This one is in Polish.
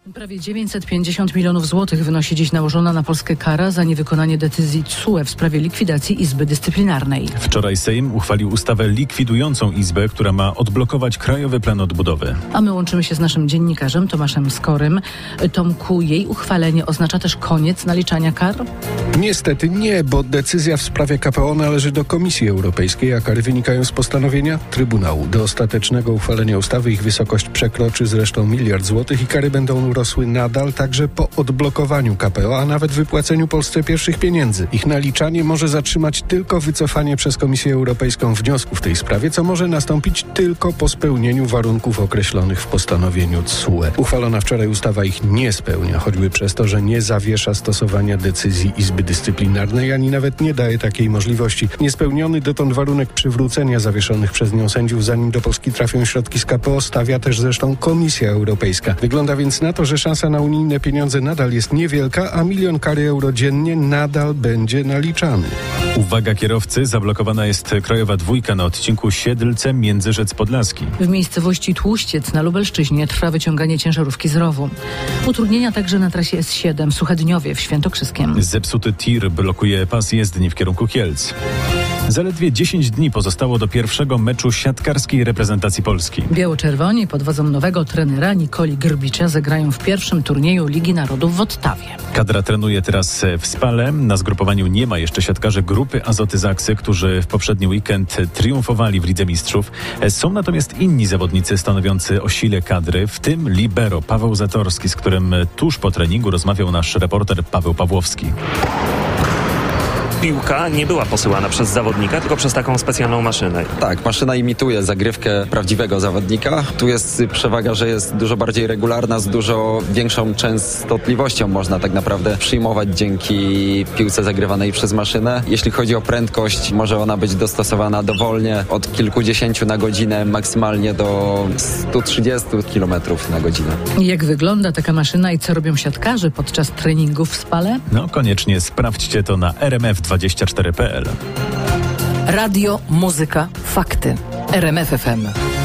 Prawie 950 milionów złotych wynosi dziś nałożona na Polskę kara za niewykonanie decyzji TSUE w sprawie likwidacji Izby Dyscyplinarnej. Wczoraj Sejm uchwalił ustawę likwidującą Izbę, która ma odblokować Krajowy Plan Odbudowy. A my łączymy się z naszym dziennikarzem Tomaszem Skorym. Tomku, jej uchwalenie oznacza też koniec naliczania kar? Niestety nie, bo decyzja w sprawie KPO należy do Komisji Europejskiej, a kary wynikają z postanowienia Trybunału. Do ostatecznego uchwalenia ustawy ich wysokość przekroczy zresztą 1 miliard złotych i kary będą rosły nadal także po odblokowaniu KPO, a nawet wypłaceniu Polsce pierwszych pieniędzy. Ich naliczanie może zatrzymać tylko wycofanie przez Komisję Europejską wniosku w tej sprawie, co może nastąpić tylko po spełnieniu warunków określonych w postanowieniu TSUE. Uchwalona wczoraj ustawa ich nie spełnia, choćby przez to, że nie zawiesza stosowania decyzji Izby Dyscyplinarnej, ani nawet nie daje takiej możliwości. Niespełniony dotąd warunek przywrócenia zawieszonych przez nią sędziów, zanim do Polski trafią środki z KPO, stawia też zresztą Komisja Europejska. Wygląda więc na to, że szansa na unijne pieniądze nadal jest niewielka, a 1 milion kary euro dziennie nadal będzie naliczany. Uwaga kierowcy, zablokowana jest krajowa dwójka na odcinku Siedlce-Międzyrzec Podlaski. W miejscowości Tłuściec na Lubelszczyźnie trwa wyciąganie ciężarówki z rowu. Utrudnienia także na trasie S7 w Suchedniowie w Świętokrzyskiem. Zepsuty tir blokuje pas jezdni w kierunku Kielc. Zaledwie 10 dni pozostało do pierwszego meczu siatkarskiej reprezentacji Polski. Biało-czerwoni pod wodzą nowego trenera Nikoli Grbicza zagrają w pierwszym turnieju Ligi Narodów w Ottawie. Kadra trenuje teraz w Spale. Na zgrupowaniu nie ma jeszcze siatkarzy grupy Azoty Zaksy, którzy w poprzedni weekend triumfowali w Lidze Mistrzów. Są natomiast inni zawodnicy stanowiący o sile kadry, w tym libero Paweł Zatorski, z którym tuż po treningu rozmawiał nasz reporter Paweł Pawłowski. Piłka nie była posyłana przez zawodnika, tylko przez taką specjalną maszynę. Tak, maszyna imituje zagrywkę prawdziwego zawodnika. Tu jest przewaga, że jest dużo bardziej regularna, z dużo większą częstotliwością można tak naprawdę przyjmować dzięki piłce zagrywanej przez maszynę. Jeśli chodzi o prędkość, może ona być dostosowana dowolnie od kilkudziesięciu na godzinę, maksymalnie do 130 km na godzinę. Jak wygląda taka maszyna i co robią siatkarze podczas treningów w Spale? No koniecznie sprawdźcie to na rmf24.pl. Radio, muzyka, fakty. RMF FM.